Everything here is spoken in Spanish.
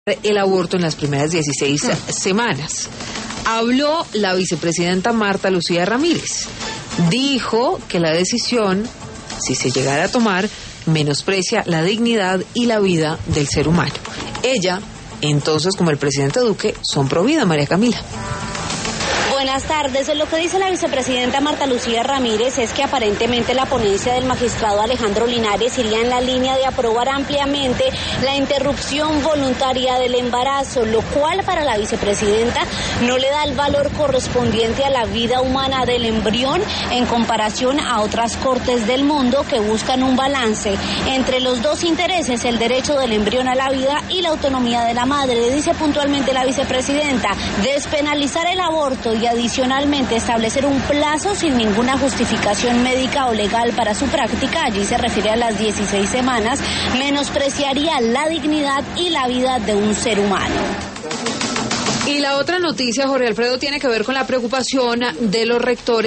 el aborto en las primeras 16 semanas. Habló la vicepresidenta Marta Lucía Ramírez. Dijo que la decisión, si se llegara a tomar, menosprecia la dignidad y la vida del ser humano. Ella, entonces, como el presidente Duque, son pro vida, María Camila. Buenas tardes. Lo que dice la vicepresidenta Marta Lucía Ramírez es que aparentemente la ponencia del magistrado Alejandro Linares iría en la línea de aprobar ampliamente la interrupción voluntaria del embarazo, lo cual para la vicepresidenta no le da el valor correspondiente a la vida humana del embrión en comparación a otras cortes del mundo que buscan un balance entre los dos intereses, el derecho del embrión a la vida y la autonomía de la madre. Dice puntualmente la vicepresidenta, despenalizar el aborto y adicionalmente establecer un plazo sin ninguna justificación médica o legal para su práctica, allí se refiere a las 16 semanas, menospreciaría la dignidad y la vida de un ser humano. Y la otra noticia, Jorge Alfredo, tiene que ver con la preocupación de los rectores